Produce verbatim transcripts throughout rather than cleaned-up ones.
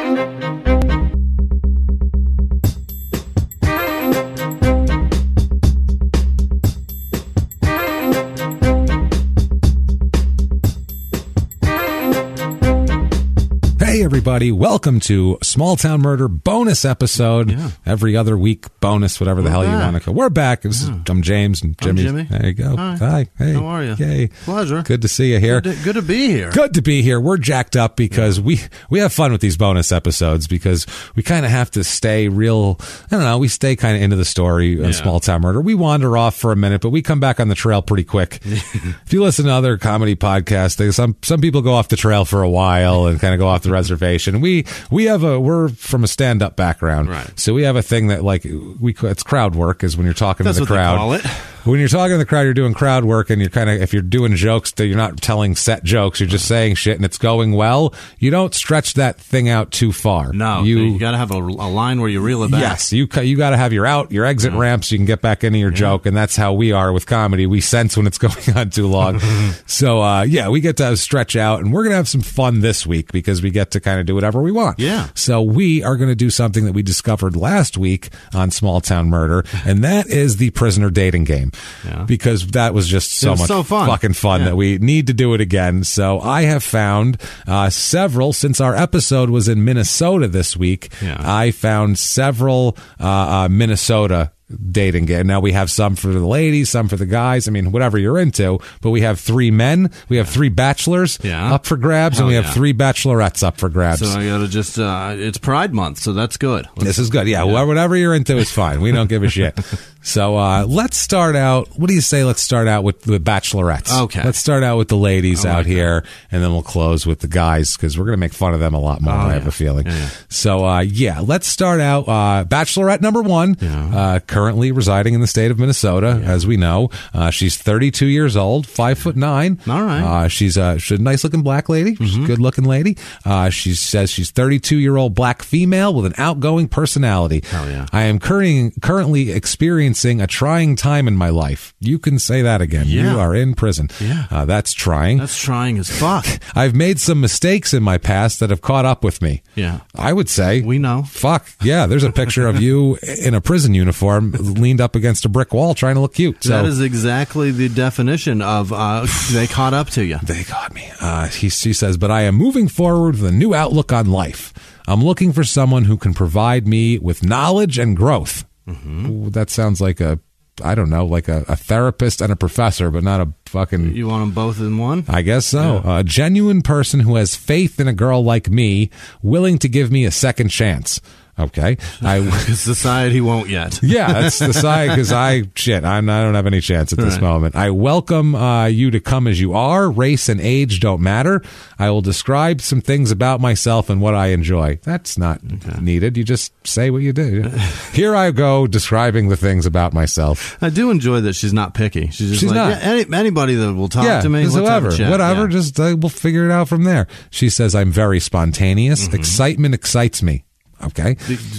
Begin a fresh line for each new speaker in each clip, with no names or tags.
Hey everybody, welcome to Small Town Murder bonus episode. Yeah. Every other week bonus, whatever the
We're
hell
back.
you want to call. We're back. This
Yeah.
is, I'm James and Jimmy.
I'm Jimmy.
There you go.
Hi.
Hi. Hey.
How are you?
Yay.
Pleasure.
Good to see you here.
Good to, good to be here.
Good to be here. We're jacked up because we, we have fun with these bonus episodes because we kind of have to stay real, I don't know, we stay kind of into the story
Yeah.
of Small Town Murder. We wander off for a minute, but we come back on the trail pretty quick. If you listen to other comedy podcasts, they, some some people go off the trail for a while and kind of go off the reservation. We we have a, we're from a stand-up background.
Right.
So we have a thing that like, we it's crowd work is when you're talking
That's
to the
what
crowd.
they call it.
When you're talking to the crowd, you're doing crowd work, and you're kind of, if you're doing jokes, that you're not telling set jokes, you're just saying shit, and it's going well. You don't stretch that thing out too far.
No,
you,
you got to have a, a line where you reel it back.
Yes, you ca- you got to have your out, your exit
Yeah.
ramps. So you can get back into your
Yeah.
joke, and that's how we are with comedy. We sense when it's going on too long. So uh, yeah, we get to stretch out, and we're gonna have some fun this week because we get to kind of do whatever we want.
Yeah.
So we are going to do something that we discovered last week on Small Town Murder, and that is the prisoner dating game.
Yeah.
Because that was just so
was
much
so fun.
fucking fun
Yeah.
that we need to do it again. So I have found uh, several, since our episode was in Minnesota this week,
Yeah.
I found several uh, uh, Minnesota dating game. Now we have some for the ladies, some for the guys. I mean, whatever you're into. But we have three men, we have three bachelors
Yeah.
up for grabs,
Hell
and we have
yeah.
three bachelorettes up for grabs.
So I got to just, uh, it's Pride Month, so that's good. Let's-
This is good. Yeah, wh- whatever you're into is fine. We don't give a shit. So uh, let's start out. What do you say? Let's start out with the bachelorettes.
Okay.
Let's start out with the ladies
I like
out here, and then we'll close with the guys because we're going to make fun of them a lot more,
Oh,
I have
yeah.
a feeling.
Yeah, yeah.
So, uh, yeah, let's start out. Uh, bachelorette number one,
Yeah.
uh, currently residing in the state of Minnesota, as we know. Uh, she's thirty-two years old, five foot nine.
All right.
Uh, she's, a, she's a nice looking black lady. She's a good looking lady. Uh, she says she's thirty-two year old black female with an outgoing personality.
Hell yeah.
I am currently currently experiencing a trying time in my life. You can say that again.
Yeah.
You are in prison.
Yeah.
Uh, that's trying.
That's trying as fuck.
I've made some mistakes in my past that have caught up with me.
Yeah.
I would say.
We know.
Fuck. Yeah, there's a picture of you in a prison uniform leaned up against a brick wall trying to look cute. So
That is exactly the definition of uh, they caught up to you.
they got me. Uh, he, she says, but I am moving forward with a new outlook on life. I'm looking for someone who can provide me with knowledge and growth. Ooh, that sounds like a, I don't know, like a, a therapist and a professor, but not a fucking...
You want them both in one?
I guess so. A genuine person who has faith in a girl like me, willing to give me a second chance. Okay. I...
Because society won't yet.
Yeah, that's the side because I shit. I'm, I don't have any chance at this
Right.
moment. I welcome uh, you to come as you are. Race and age don't matter. I will describe some things about myself and what I enjoy. That's not needed. You just say what you do. Here I go describing the things about myself.
I do enjoy that she's not picky. She's just
She's
like,
not.
yeah, any, anybody that will talk
yeah,
to me,
just
let's have a
whoever,
chat.
whatever.
Yeah.
Just uh, we'll figure it out from there. She says I'm very spontaneous.
Mm-hmm.
Excitement excites me. Okay,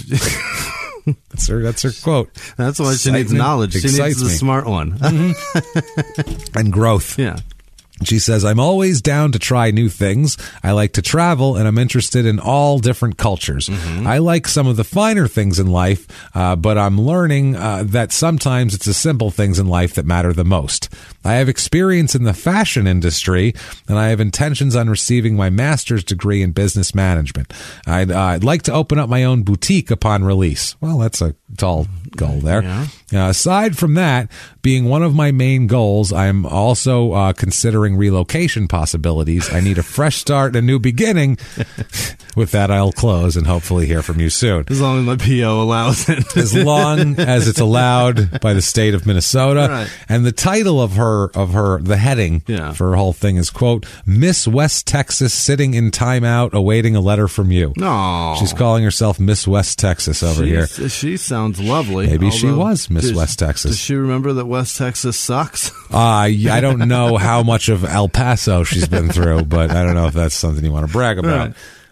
that's her. That's her quote.
That's why she needs
Excitement
knowledge. She needs
excites
the
me.
smart one.
And growth.
Yeah.
She says, I'm always down to try new things. I like to travel, and I'm interested in all different cultures.
Mm-hmm.
I like some of the finer things in life, uh, but I'm learning uh, that sometimes it's the simple things in life that matter the most. I have experience in the fashion industry, and I have intentions on receiving my master's degree in business management. I'd, uh, I'd like to open up my own boutique upon release. Well, that's a tall goal there.
Yeah.
Uh, aside from that, being one of my main goals, I'm also uh, considering relocation possibilities. I need a fresh start and a new beginning. With that, I'll close and hopefully hear from you soon.
As long as my P O allows it.
As long as it's allowed by the state of Minnesota.
Right.
And the title of her, of her, the heading
Yeah.
for her whole thing is, quote, Miss West Texas sitting in timeout awaiting a letter from you.
No.
She's calling herself Miss West Texas over here.
She sounds lovely.
Maybe she
although-
was Miss
does-
West Texas.
Does she remember that West Texas sucks?
Uh, I don't know how much of El Paso she's been through, but I don't know if that's something you want to brag about.
Right.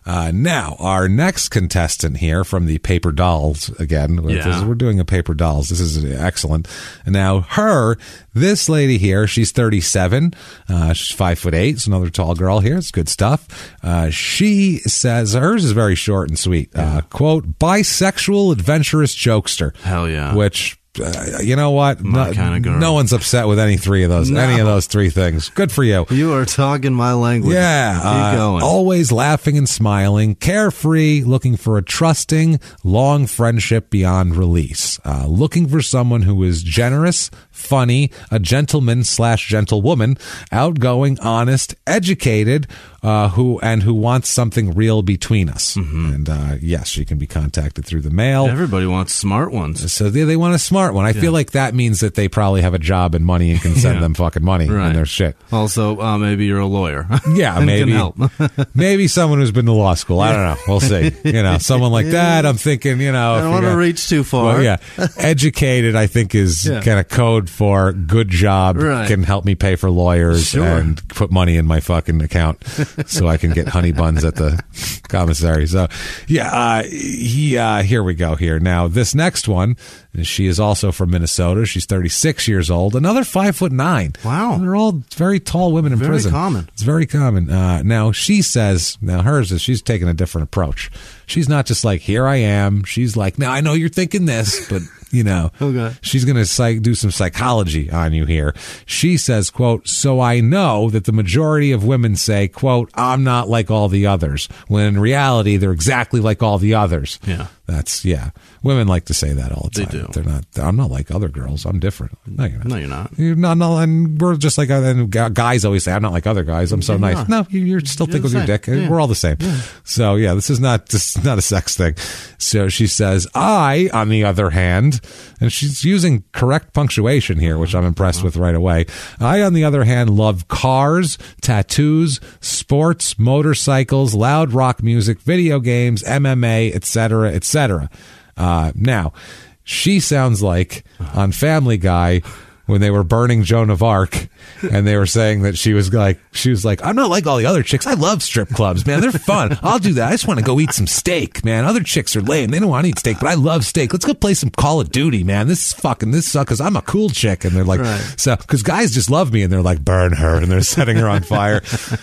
Uh, now, our next contestant here from the Paper Dolls, again,
Yeah.
we're doing a Paper Dolls. This is excellent. And now, her, this lady here, she's thirty-seven. Uh, she's five foot eight. It's another tall girl here. It's good stuff. Uh, she says, hers is very short and sweet. Uh, quote, bisexual adventurous jokester.
Hell yeah.
Which, uh, you know what?
My
no,
kinda girl.
no one's upset with any three of those,
No.
any of those three things. Good for you.
You are talking my language.
Yeah.
Keep
uh,
going.
Always laughing and smiling, carefree, looking for a trusting, long friendship beyond release. Uh, looking for someone who is generous, funny, a gentleman slash gentlewoman, outgoing, honest, educated, uh, who and who wants something real between us.
Mm-hmm.
And uh, yes, she can be contacted through the mail.
Everybody wants smart ones.
So they, they want a smart one. I feel like that means that they probably have a job and money and can send
Yeah.
them fucking money
Right.
and their shit.
Also, uh, maybe you're a lawyer.
Yeah,
and
maybe.
can help.
Maybe someone who's been to law school. I don't know. We'll see. You know, someone like that. I'm thinking, you know,
I
if
don't
you
want to
got-
reach too far.
Well, yeah, educated. I think is
Yeah.
kind of code for good job.
Right.
Can help me pay for lawyers
Sure.
and put money in my fucking account so I can get honey buns at the commissary. So, yeah, uh, he. Uh, here we go. Here now, this next one. She is also from Minnesota. She's thirty-six years old. Another five foot nine.
Wow.
They're all very tall women in
Very
prison.
common.
It's very common. Uh, now, she says, now hers is she's taking a different approach. She's not just like, here I am. She's like, now I know you're thinking this, but, you know,
Okay.
she's going to psych- do some psychology on you here. She says, quote, so I know that the majority of women say, quote, I'm not like all the others, when in reality, they're exactly like all the others.
Yeah.
That's, yeah. Women like to say that all the
They
time.
do.
They're not, I'm not like other girls. I'm different. No, you're not.
No, you're not.
You're not, no, and we're just like, and guys always say, I'm not like other guys. I'm so
Yeah,
nice.
you are.
No, you, you're still
You're
think
the
with your
same.
dick.
Yeah.
We're all the same. So yeah, this is not this is not a sex thing. So she says, I, on the other hand, and she's using correct punctuation here, which I'm impressed with right away. I, on the other hand, love cars, tattoos, sports, motorcycles, loud rock music, video games, M M A, et cetera, et cetera. Uh, now, she sounds like on Family Guy when they were burning Joan of Arc and they were saying that she was like, she was like, I'm not like all the other chicks. I love strip clubs, man. They're fun. I'll do that. I just want to go eat some steak, man. Other chicks are lame. They don't want to eat steak, but I love steak. Let's go play some Call of Duty, man. This is fucking, this sucks because I'm a cool chick. And they're like,
Right.
so, because guys just love me and they're like, burn her. And they're setting her on fire.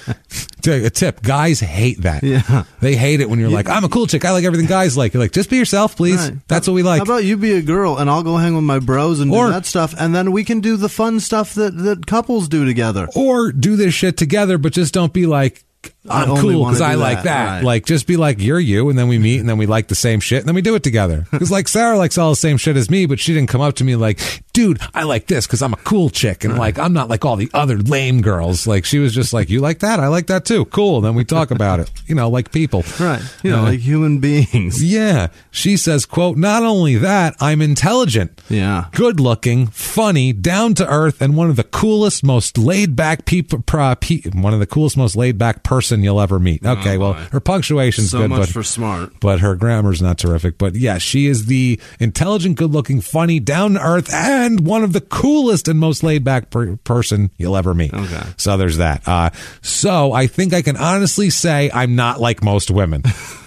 A tip, guys hate that.
Yeah.
They hate it when you're like, I'm a cool chick. I like everything guys like. You're like, just be yourself, please.
Right.
That's what we like.
How about you be a girl and I'll go hang with my bros and
Or-
do that stuff, and then we can do the fun stuff that, that couples do together.
Or do this shit together, but just don't be like,
I
I'm
only
cool
wanna
because I
do
like
that.
that.
Right.
Like, just be like, you're you, and then we meet, and then we like the same shit, and then we do it together. Because, like, Sarah likes all the same shit as me, but she didn't come up to me like, dude, I like this because I'm a cool chick, and, like, I'm not like all the other lame girls. Like, she was just like, you like that? I like that too. Cool. And then we talk about it, you know, like people.
Right. You know,
Uh,
like human beings.
Yeah. She says, quote, not only that, I'm intelligent.
Yeah.
Good looking, funny, down to earth, and one of the coolest, most laid back people, uh, pe- one of the coolest, most laid back person you'll ever meet. Okay,
Oh,
well,
boy.
her punctuation's
So
good,
much
but
for smart.
but her grammar's not terrific. But yeah, she is the intelligent, good looking, funny, down to earth, and one of the coolest and most laid back per- person you'll ever meet.
Okay.
So there's that. Uh, so I think I can honestly say I'm not like most women.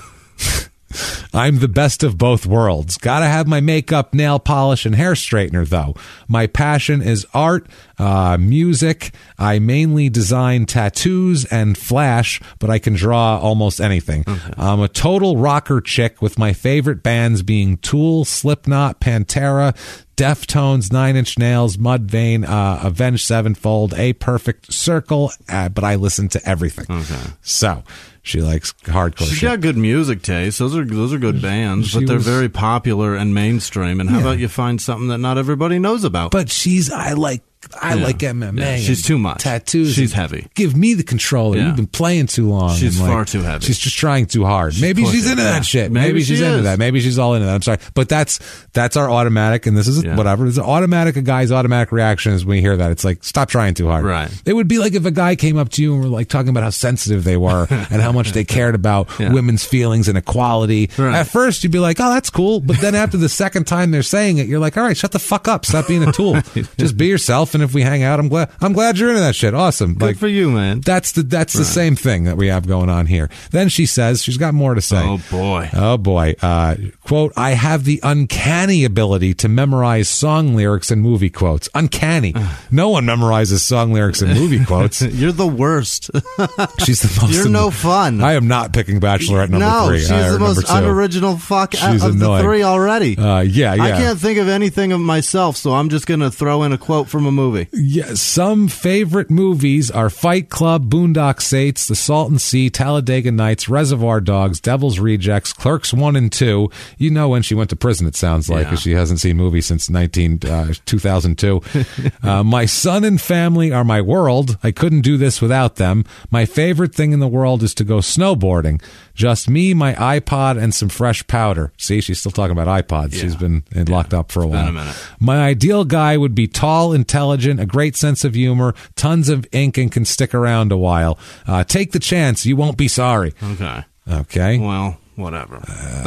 I'm the best of both worlds. Gotta have my makeup, nail polish, and hair straightener, though. My passion is art, uh, music. I mainly design tattoos and flash, but I can draw almost anything. Okay. I'm a total rocker chick with my favorite bands being Tool, Slipknot, Pantera, Deftones, Nine Inch Nails, Mudvayne, uh, Avenged Sevenfold, A Perfect Circle, uh, but I listen to everything.
Okay.
So she likes hardcore
She's
shit.
got good music taste. Those are those are good bands,
She
but they're
was-
very popular and mainstream. And how
Yeah.
about you find something that not everybody knows about?
But she's, I like, I
Yeah.
like M M A.
Yeah, she's
and
too much.
Tattoos.
She's
and
heavy.
Give me the controller.
Yeah.
You've been playing too long.
She's
and, like,
far too heavy.
She's just trying too hard. Maybe she's
pushing.
into
Yeah.
that shit. Maybe,
Maybe
she's
she
into
is.
that. Maybe she's all into that. I'm sorry. But that's that's our automatic, and this is
Yeah.
whatever. It's an automatic, a guy's automatic reaction is when you hear that. It's like, stop trying too hard.
Right.
It would be like if a guy came up to you and were like talking about how sensitive they were and how much they cared about
Yeah.
women's feelings and equality.
Right.
At first, you'd be like, oh, that's cool. But then after the second time they're saying it, you're like, all right, shut the fuck up. Stop being a tool. Just be yourself often if we hang out. I'm glad. I'm glad you're into that shit. Awesome.
Good
like,
for you, man.
That's the that's the
Right.
same thing that we have going on here. Then she says she's got more to say.
Oh, boy.
Oh boy. Uh, quote: I have the uncanny ability to memorize song lyrics and movie quotes. Uncanny. No one memorizes song lyrics and movie quotes.
You're the worst.
She's the most.
You're no fun.
I am not picking Bachelorette number
no,
three.
she's
I-
the most
number two.
unoriginal fuck
She's
of
annoying.
the three already.
Uh, yeah, yeah.
I can't think of anything of myself, so I'm just going to throw in a quote from a movie.
Yeah, some favorite movies are Fight Club, Boondock Saints, The Salton Sea, Talladega Nights, Reservoir Dogs, Devil's Rejects, Clerks one and two. You know when she went to prison, it sounds like,
Yeah.
because she hasn't seen movies since nineteen, uh, two thousand two. uh, my son and family are my world. I couldn't do this without them. My favorite thing in the world is to go snowboarding. Just me, my iPod, and some fresh powder. See, she's still talking about iPods.
Yeah.
She's been uh, locked up for a
been
while.
a minute.
My ideal guy would be tall, intelligent, a great sense of humor, tons of ink, and can stick around a while. Uh, take the chance. You won't be sorry.
Okay.
Okay.
Well, whatever.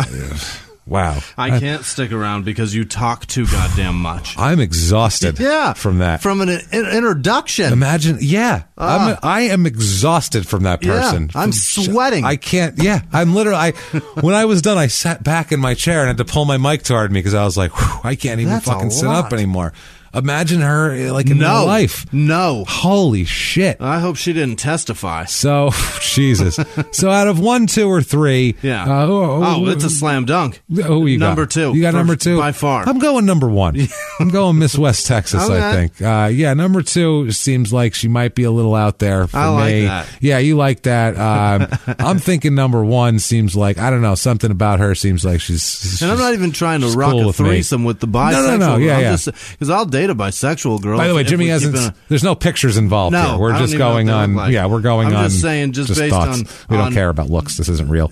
Wow.
I can't stick around because you talk too goddamn much.
I'm exhausted
Yeah.
from that.
From an in- introduction.
Imagine, yeah, I'm, I am exhausted from that
Yeah,
person.
I'm
From-
sweating.
I can't. Yeah, I'm literally. I when I was done, I sat back in my chair and had to pull my mic toward me because I was like, whew, I can't even
That's a
fucking sit up
lot.
anymore. Imagine her uh, like in
no.
real life.
No.
Holy shit.
I hope she didn't testify.
So, Jesus. So, out of one, two, or three,
Yeah.
Uh, who, who,
oh, it's a slam dunk.
who you got?
Number two.
You got
For-
number two
by far.
I'm going number one. I'm going Miss West Texas. I
Okay.
think. Uh, yeah, number two seems like she might be a little out there for
I like
me.
that.
Yeah, you like that. Um, I'm thinking number one seems like I don't know something about her seems like she's. she's
And I'm not even trying to
she's
rock
cool
a
with me.
threesome with the bisexual.
No, no, no. Yeah,
I'm
yeah.
Because I'll date a bisexual girl.
By the way,
if
Jimmy
we keep
hasn't.
in a-
There's no pictures involved
No,
here. We're
I don't
just
even know
going
what they
on.
look like.
Yeah, we're going
I'm
on.
just saying, just based
thoughts.
on-
We don't
on-
care about looks. This isn't real.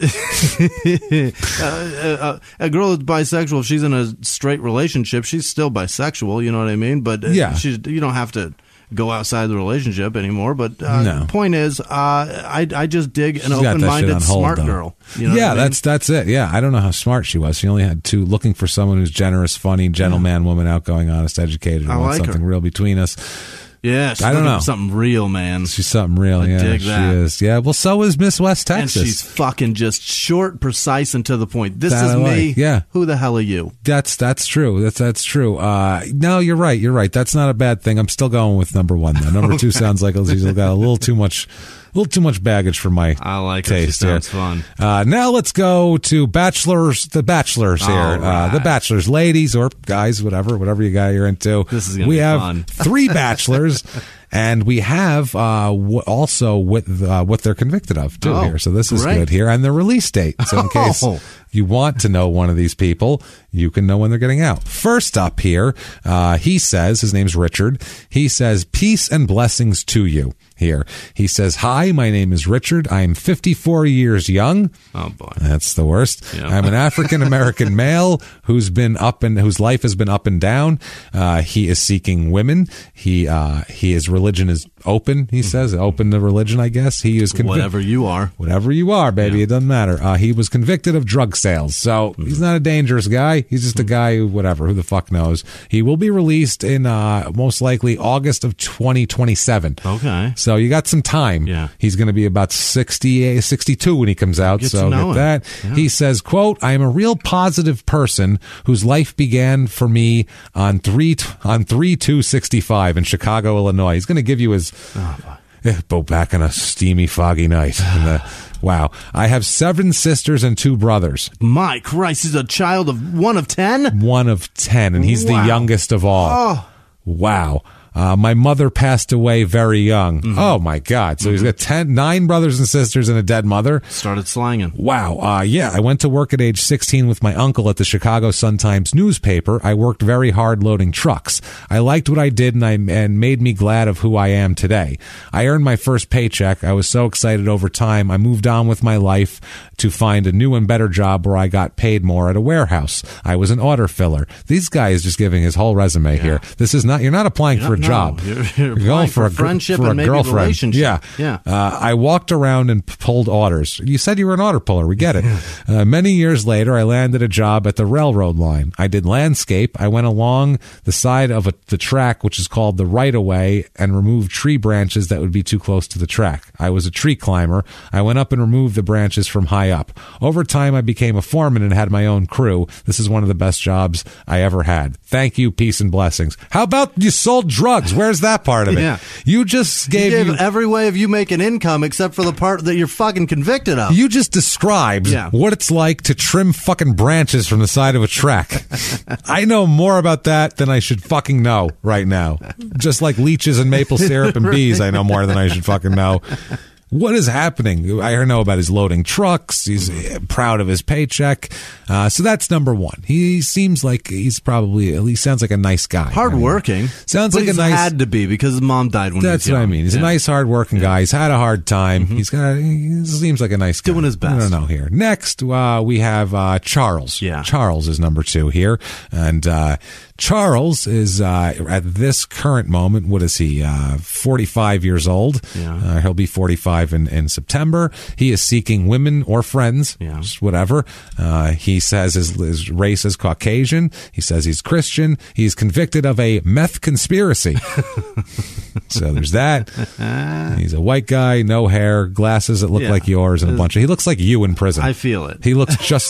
uh, a girl that's bisexual, if she's in a straight relationship, she's still bisexual. You know what I mean? But uh,
Yeah.
she's, you don't have to go outside the relationship anymore. But uh,
No.
the point is, uh, I I just dig an
She's got that shit
open-minded,
on hold,
smart
though.
girl. You know
yeah,
what I mean?
that's that's it. Yeah, I don't know how smart she was. She only had two. Looking for someone who's generous, funny, gentleman, woman, outgoing, honest, educated.
I
who wants
like her.
something real between us.
yeah. She's
I don't
looking
know.
for something real, man.
She's something real.
I
yeah,
dig
she
that.
is. Yeah. Well, so is Miss West
And
Texas.
she's fucking just short, precise, and to the point. This
That
is
I
me.
like, yeah.
Who the hell are you?
That's that's true. That's that's true. Uh, no, you're right. You're right. That's not a bad thing. I'm still going with number one though. Number two sounds like she's got a little too much, a little too much baggage for my
I like her. She
taste. here.
sounds fun.
Uh, now let's go to bachelors. The bachelors here.
All
Uh, the
right.
bachelors, ladies or guys, whatever, whatever you got you're into.
This is gonna
we
be
have
fun.
three bachelors. And we have uh, w- also what uh, what they're convicted of too
Oh,
here. So this is
great.
good here, and the release date. So in case
Oh.
you want to know one of these people, you can know when they're getting out. First up here, uh, he says, his name's Richard. He says, peace and blessings to you here. He says, hi, my name is Richard. I am fifty-four years young.
Oh boy.
That's the worst.
Yeah.
I'm an African American male who's been up and whose life has been up and down. Uh, he is seeking women. He uh, he his religion is open. He says open to religion. I guess he is convi-
Whatever you are.
Whatever you are, baby,
Yeah.
it doesn't matter. Uh, he was convicted of drug sales, so
Mm-hmm.
he's not a dangerous guy. He's just a guy who, whatever, who the fuck knows. He will be released in uh, most likely August of twenty twenty-seven.
Okay.
So you got some time.
Yeah.
He's going to be about sixty, sixty-two when he comes out.
Get to
so
know
get that.
him. Yeah.
He says, quote, I am a real positive person whose life began for me on three on three two sixty-five in Chicago, Illinois. He's going to give you his eh, go back on a steamy, foggy night. And the, wow. I have seven sisters and two brothers.
My Christ, he's a child of one of ten?
One of ten, and he's
Wow.
the youngest of all.
Oh.
Wow. Uh, my mother passed away very young.
Mm-hmm.
Oh my God! So he's got ten, nine brothers and sisters and a dead mother.
Started slanging.
Wow. Uh, yeah, I went to work at age sixteen with my uncle at the Chicago Sun-Times newspaper. I worked very hard loading trucks. I liked what I did and I and made me glad of who I am today. I earned my first paycheck. I was so excited over time. I moved on with my life to find a new and better job where I got paid more at a warehouse. I was an order filler. These guys just giving his whole resume here. This is not, you're not applying for a
No,
job.
You're, you're going for,
for
a friendship
for a
and maybe
girlfriend.
relationship.
Yeah,
yeah.
Uh, I walked around and pulled orders. You said you were an order puller. We get it. Uh, many years later, I landed a job at the railroad line. I did landscape. I went along the side of a, the track, which is called the right-of-way, and removed tree branches that would be too close to the track. I was a tree climber. I went up and removed the branches from high up. Over time, I became a foreman and had my own crew. This is one of the best jobs I ever had. Thank you, peace and blessings. How about you sold drugs? Where's that part of it?
Yeah.
You just gave,
you gave
you,
every way of you making income except for the part that you're fucking convicted of.
you just described
Yeah.
what it's like to trim fucking branches from the side of a track. I know more about that than I should fucking know right now. Just like leeches and maple syrup and bees, I know more than I should fucking know. What is happening? I know about his loading trucks. He's proud of his paycheck. Uh, so that's number one. He seems like he's probably, at least sounds like a nice guy.
Hardworking.
I mean, sounds
but
like a
he's
nice.
had to be because his mom died when
That's
he was young.
what I mean. He's
Yeah.
a nice, hardworking guy. He's had a hard time.
Mm-hmm.
He's got. He seems like a nice guy.
Doing his best.
I don't know here. Next, uh, we have uh, Charles.
Yeah.
Charles is number two here, and uh, Charles is uh, at this current moment. What is he? Uh, forty-five years old.
Yeah.
Uh, he'll be forty-five in, in September. He is seeking women or friends.
Yeah.
Just whatever. Uh, he says his, his race is Caucasian. He says he's Christian. He's convicted of a meth conspiracy. So there's that. He's a white guy, no hair, glasses that look
Yeah.
like yours, and a bunch of. He looks like you in prison.
I feel it.
He looks just.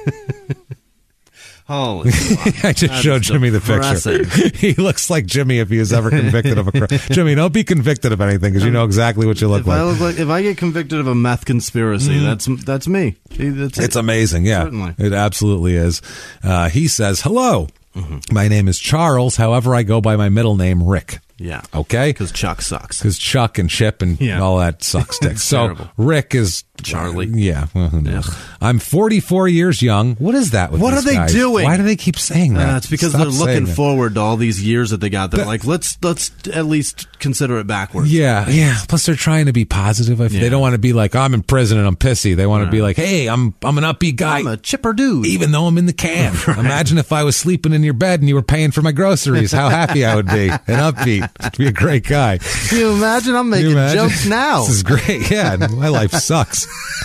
Holy fuck.
I just
That's
showed Jimmy the
depressing.
picture. He looks like Jimmy if he was ever convicted of a crime. Jimmy, don't be convicted of anything because you know exactly what you look
If
like.
I look like if I get convicted of a meth conspiracy, that's that's me. That's
It's
it.
amazing, yeah.
Certainly.
It absolutely is. Uh, he says, hello, my name is Charles. However, I go by my middle name, Rick.
Yeah.
Okay?
Because Chuck sucks.
Because Chuck and Chip and
Yeah.
all that sucks dick.
It's
So
terrible.
Rick is
Charlie.
Yeah. Well, who knows?
Ugh.
I'm forty-four years young. What is that with
What
these
are they
guys?
doing?
Why do they keep saying that?
Uh, it's because
Stop
they're looking
saying that.
forward to all these years that they got. They're
That-
like, let's let's at least consider it backwards.
Yeah, yeah. Plus, they're trying to be positive. If
Yeah.
They don't want to be like, I'm in prison and I'm pissy. They want to be like, hey, I'm I'm an upbeat guy.
I'm a chipper dude.
Even though I'm in the can. Imagine if I was sleeping in your bed and you were paying for my groceries. How happy I would be. And upbeat. I'd be a great guy.
Can you imagine? I'm
Can
making
you imagine?
jokes now.
This is great. Yeah, my life sucks.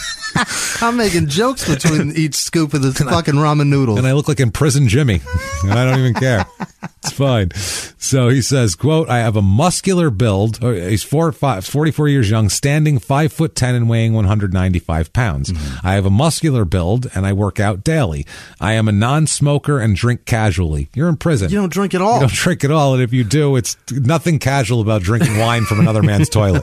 I'm making jokes between each scoop of this fucking ramen noodles.
And I look like imprisoned Jimmy. And I don't even care. It's fine. So he says, quote, I have a muscular build. Oh, he's four, five, forty-four years young, standing five foot ten and weighing one hundred ninety-five pounds.
Mm-hmm.
I have a muscular build and I work out daily. I am a non-smoker and drink casually. You're in prison.
You don't drink at all.
You don't drink at all. And if you do, it's nothing casual about drinking wine from another man's toilet.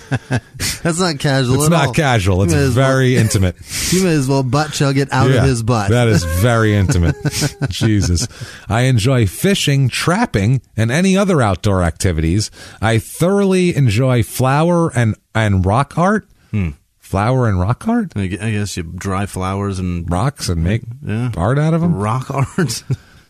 That's not casual
It's
at
not
all.
casual. It's
You may as
very
well-
intimate.
You may as well butt chug it out
Yeah,
of his butt.
That is very intimate. Jesus. I enjoy fishing, trapping, and any other outdoor activities. I thoroughly enjoy flower and, and rock art.
Hmm.
Flower and rock art?
I gu- I guess you dry flowers and
Rocks and make
Yeah.
art out of them?
rock art.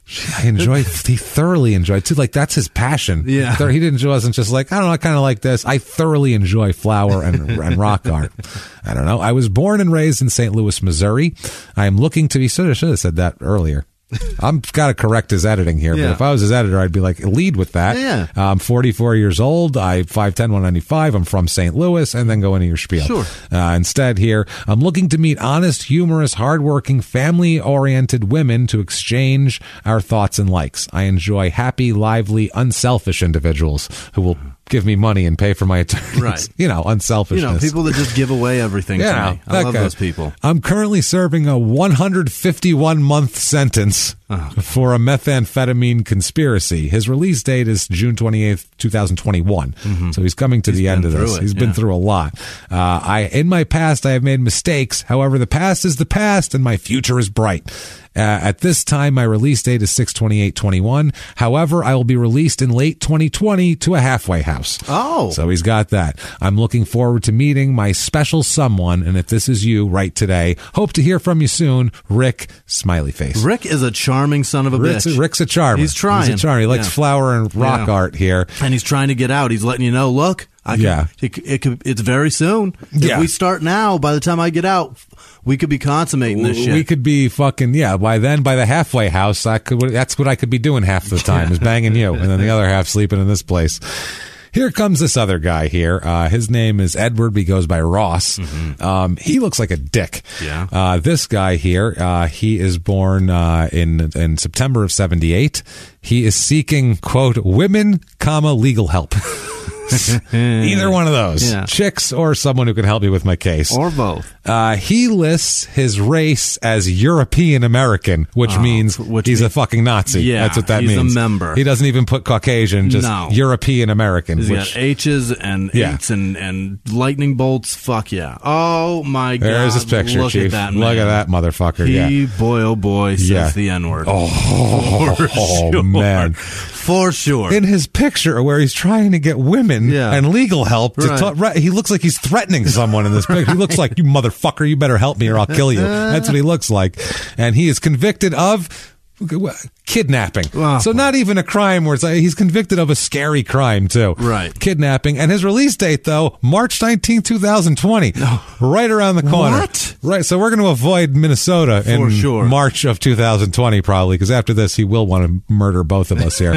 I enjoy, he thoroughly enjoyed too. Like, that's his passion.
Yeah.
He didn't, wasn't just like, I don't know, I kind of like this. I thoroughly enjoy flower and, and rock art. I don't know. I was born and raised in Saint Louis, Missouri. I am looking to be, should have, should have said that earlier. I'm got to correct his editing here,
Yeah.
but if I was his editor, I'd be like, lead with that.
Yeah.
I'm forty-four years old. I five ten, one ninety-five. I'm from Saint Louis, and then go into your spiel.
Sure.
Uh, instead, here, I'm looking to meet honest, humorous, hardworking, family-oriented women to exchange our thoughts and likes. I enjoy happy, lively, unselfish individuals who will give me money and pay for my attorneys.
Right.
You know,
You
unselfishness.
know, people that just give away everything
Yeah,
to me. I
that
love
guy.
those people.
I'm currently serving a one hundred fifty-one month sentence
Oh.
for a methamphetamine conspiracy. His release date is June twenty-eighth, twenty twenty-one. So he's coming to
Mm-hmm. He's
the end
been
of this.
through it,
He's been
yeah.
through a lot. Uh, I, in my past, I have made mistakes. However, the past is the past and my future is bright. Uh, at this time, my release date is six twenty-eight twenty-one. However, I will be released in late twenty twenty to a halfway house.
Oh.
So he's got that. I'm looking forward to meeting my special someone. And if this is you, write today. Hope to hear from you soon. Rick, smiley face.
Rick is a charming son of a
Rick's,
bitch.
Rick's a charmer.
He's trying.
He's a charmer. He likes
Yeah.
flower and rock
Yeah.
art here.
And he's trying to get out. He's letting you know, look, I could,
Yeah.
it, it could. It's very soon. If
Yeah.
we start now, by the time I get out, we could be consummating this shit.
We could be fucking, yeah, by then, by the halfway house, I could. That's what I could be doing half the time, is banging you, and then the other half sleeping in this place. Here comes this other guy here. Uh, his name is Edward. He goes by Ross. Mm-hmm. Um, he looks like a dick.
Yeah.
Uh, this guy here, uh, he is born uh, in in September of seventy-eight. He is seeking, quote, women, comma, legal help. Either one of those.
Yeah.
Chicks or someone who can help me with my case.
Or both.
Uh, he lists his race as European American, which
Oh,
means
which
he's
means-
a fucking Nazi.
Yeah,
That's what that
he's a
means.
member.
He doesn't even put Caucasian, just
No.
European American.
He's
Which,
got H's and
Yeah.
eights and, and lightning bolts. Fuck yeah. Oh, my God.
there's his picture,
Look
Chief.
at that,
Look
man.
at that motherfucker.
He,
yeah.
boy, oh, boy, says
Yeah.
the N-word.
Oh,
For
oh,
sure.
man.
For sure.
In his picture where he's trying to get women
Yeah.
and legal help, to
Right.
ta- right, he looks like he's threatening someone in this picture. He looks like, you motherfucker, you better help me or I'll kill you. That's what he looks like. And he is convicted of kidnapping.
Oh,
so not even a crime where it's like, he's convicted of a scary crime too.
Right.
Kidnapping. And his release date though, March nineteenth, twenty twenty. Right around the corner.
What?
Right. So we're going to avoid Minnesota in
For sure.
March of two thousand twenty probably, because after this he will want to murder both of us here.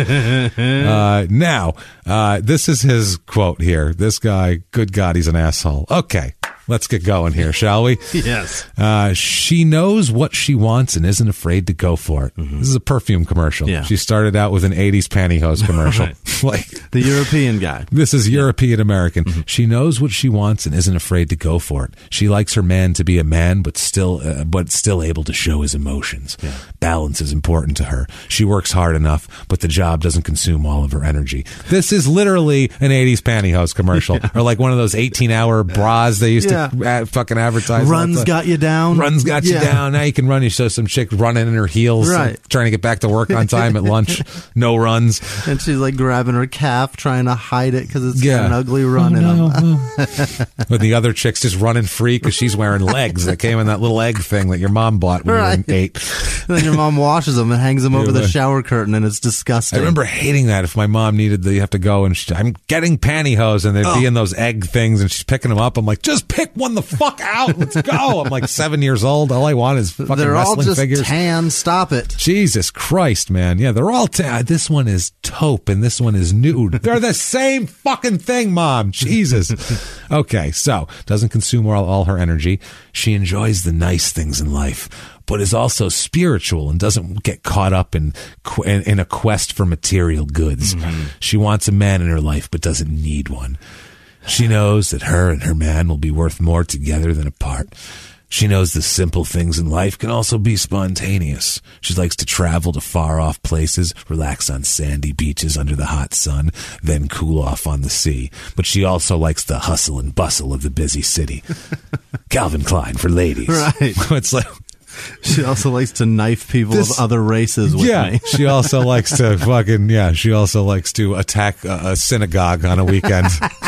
uh, now, uh, this is his quote here. This guy, good God, he's an asshole. Okay. Let's get going here, shall we?
Yes.
Uh, she knows what she wants and isn't afraid to go for it. Mm-hmm. This is a perfume commercial.
Yeah.
She started out with an eighties pantyhose commercial. Like
The European guy.
this is European American. Mm-hmm. She knows what she wants and isn't afraid to go for it. She likes her man to be a man, but still, uh, but still able to show his emotions.
Yeah.
Balance is important to her. She works hard enough, but the job doesn't consume all of her energy. This is literally an eighties pantyhose commercial, yeah. or like one of those eighteen-hour bras they used
Yeah.
to ad- fucking advertise.
Runs got you down.
Runs got you
Yeah.
down. Now you can run. You show some chick running in her heels,
Right.
trying to get back to work on time at lunch. No runs.
And she's like grabbing her calf, trying to hide it because it's
Yeah.
got an ugly run
Oh,
in
no.
them.
But the other chick's just running free because she's wearing legs that came in that little egg thing that your mom bought when
Right.
you were eight.
Then your mom washes them and hangs them over
Yeah.
the shower curtain, and it's disgusting.
I remember hating that. If my mom needed the, you have to go and she, I'm getting pantyhose, and they'd
Oh.
be in those egg things, and she's picking them up. I'm like, just pick one the fuck out. Let's go. I'm like seven years old. All I want is fucking
They're all
wrestling
just
figures.
tan. Stop it.
Jesus Christ, man. Yeah, they're all, ta- this one is taupe and this one is nude. They're the same fucking thing, Mom. Jesus. Okay, so doesn't consume all, all her energy. She enjoys the nice things in life, but is also spiritual and doesn't get caught up in in, in a quest for material goods. Mm-hmm. She wants a man in her life, but doesn't need one. She knows that her and her man will be worth more together than apart. She knows the simple things in life can also be spontaneous. She likes to travel to far-off places, relax on sandy beaches under the hot sun, then cool off on the sea. But she also likes the hustle and bustle of the busy city. Calvin Klein for ladies.
Right.
It's like,
She also likes to knife people
This-
of other races with
yeah,
me.
she also likes to fucking, yeah, she also likes to attack a, a synagogue on a weekend.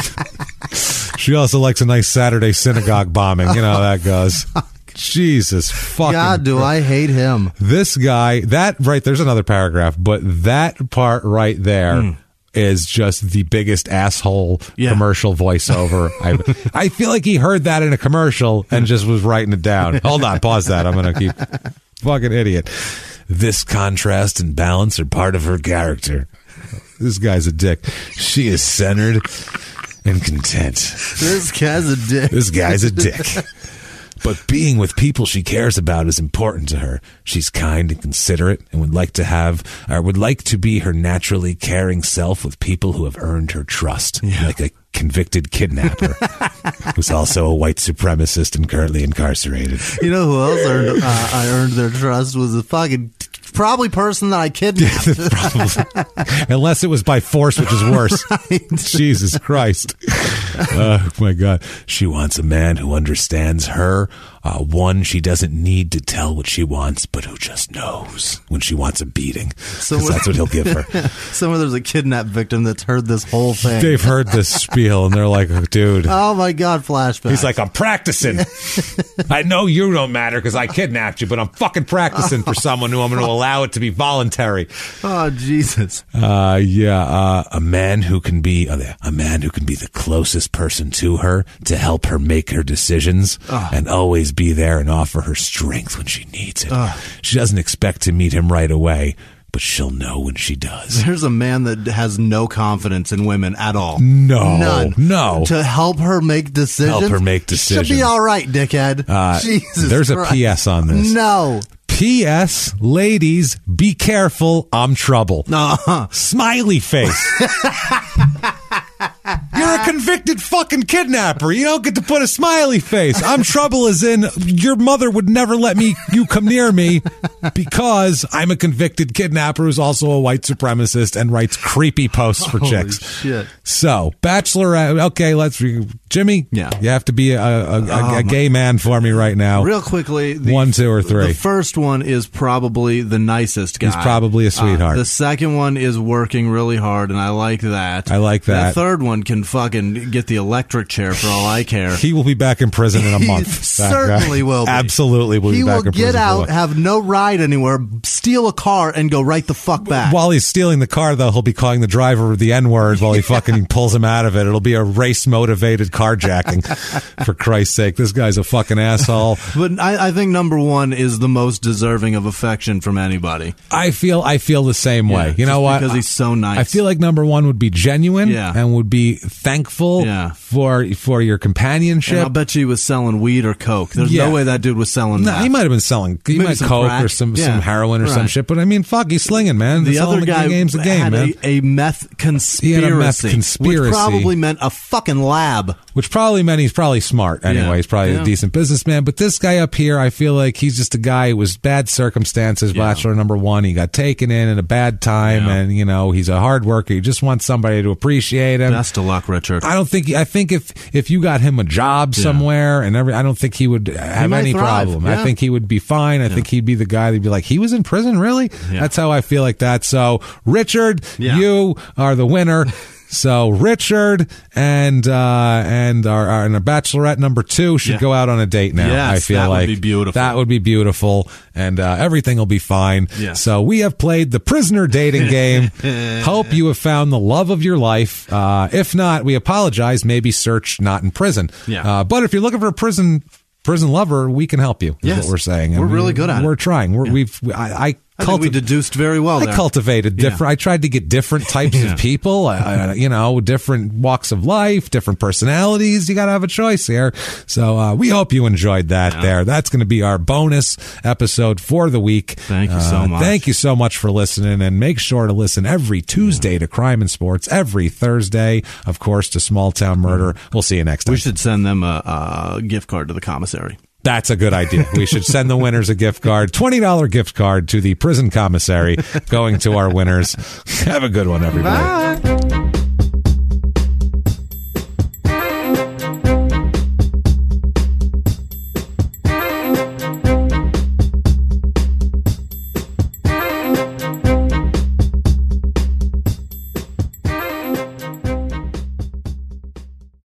She also likes a nice Saturday synagogue bombing. You know how that goes. Jesus fucking
God, do I hate him.
This guy, that right, there's another paragraph, but that part right there is just the biggest asshole
Yeah.
commercial voiceover. I, I feel like he heard that in a commercial and just was writing it down. Hold on, pause that. I'm going to keep fucking idiot. This contrast and balance are part of her character. This guy's a dick. She is centered and content.
This guy's a dick.
This guy's a dick. But being with people she cares about is important to her. She's kind and considerate and would like to have, or would like to be her naturally caring self with people who have earned her trust, like a convicted kidnapper who's also a white supremacist and currently incarcerated.
You know who else earned, uh, I earned their trust was a fucking probably person that I kidnapped.
Probably. Unless it was by force, which is worse. Jesus Christ. Oh, my God. She wants a man who understands her Uh, one, she doesn't need to tell what she wants, but who just knows when she wants a beating. So that's what he'll give her.
Somewhere there's a kidnap victim that's heard this whole thing.
They've heard this spiel, and they're like, oh, dude.
Oh, my God, flashback.
He's like, I'm practicing. I know you don't matter because I kidnapped you, but I'm fucking practicing for someone who I'm going to allow it to be voluntary.
Oh, Jesus.
Uh, yeah, uh, a man who can be, oh, yeah, a man who can be the closest person to her to help her make her decisions oh. and always be there and offer her strength when she needs it. Oh. She doesn't expect to meet him right away, but she'll know when she does.
There's a man that has no confidence in women at all.
No.
None.
No.
To help her make decisions?
Help her make decisions.
She'll be all right, dickhead. Uh, Jesus
There's
Christ.
a P S on this.
No.
P S. Ladies, be careful. I'm trouble.
Uh-huh.
Smiley face. You're a convicted fucking kidnapper. You don't get to put a smiley face. I'm trouble as in your mother would never let me you come near me because I'm a convicted kidnapper who's also a white supremacist and writes creepy posts for
Holy
chicks.
Shit.
So, Bachelorette. Okay, let's Jimmy.
Yeah.
You have to be a, a, a,
oh,
a gay man for me right now.
Real quickly. The,
one, two, or three.
The first one is probably the nicest guy.
He's probably a sweetheart.
Uh, the second one is working really hard, and I like that.
I like that.
The third one can fucking get the electric chair for all I care.
He will be back in prison in a month.
Certainly will be.
Absolutely will
he
be back
will
in prison.
He will get out, have no ride anywhere, steal a car, and go right the fuck back.
While he's stealing the car, though, he'll be calling the driver the N-word while he fucking pulls him out of it. It'll be a race-motivated carjacking. For Christ's sake, this guy's a fucking asshole.
But I, I think number one is the most deserving of affection from anybody.
I feel I feel the same way.
Yeah,
you know what?
Because he's so nice.
I feel like number one would be genuine
yeah.
and would be thankful
yeah.
for for your companionship.
And I'll bet you he was selling weed or coke. There's
yeah.
no way that dude was selling
no,
that.
He might have been selling. He
Maybe
might
some
coke
crack.
or some,
yeah.
some heroin or
right.
some shit. But I mean, fuck, he's slinging, man.
The
That's
other
the
guy
game's a game,
had
man.
A, a meth conspiracy.
He had a meth conspiracy,
which probably meant a fucking lab.
Which probably meant he's probably smart anyway.
Yeah.
He's probably
yeah.
a decent businessman. But this guy up here, I feel like he's just a guy who was bad circumstances.
Yeah.
Bachelor number one. He got taken in at a bad time.
Yeah.
And, you know, he's a hard worker. He just wants somebody to appreciate him.
Best of luck, Richard.
I don't think, I think if, if you got him a job
Yeah.
somewhere and every, I don't think he would have
might
any
thrive.
problem.
Yeah.
I think he would be fine. I
Yeah.
think he'd be the guy that'd be like, he was in prison, really?
Yeah.
That's how I feel like that. So, Richard,
Yeah.
you are the winner. So Richard and uh, and our, our and our Bachelorette number two should
Yeah.
go out on a date now.
Yes,
I feel
that would
like
be beautiful.
That would be beautiful, and uh, everything will be fine.
Yes.
So we have played the prisoner dating game. Hope you have found the love of your life. Uh, if not, we apologize. Maybe search not in prison.
Yeah.
Uh, but if you're looking for a prison prison lover, we can help you. Is
Yes.
what we're saying. And
We're
we,
really good at it.
We're trying. We're,
Yeah.
We've I. I
I think we deduced very well
I
there.
cultivated different.
Yeah.
I tried to get different types
Yeah.
of people. Uh, you know, different walks of life, different personalities. You got to have a choice here. So uh, we hope you enjoyed that.
Yeah.
There, that's going to be our bonus episode for the week.
Thank you so
Uh,
much.
Thank you so much for listening, and make sure to listen every Tuesday yeah. to Crime and Sports. Every Thursday, of course, to Small Town Murder. We'll see you next time.
We should send them a, a gift card to the commissary.
That's a good idea. We should send the winners a gift card, twenty dollars gift card to the prison commissary going to our winners. Have a good one, everybody.
Bye.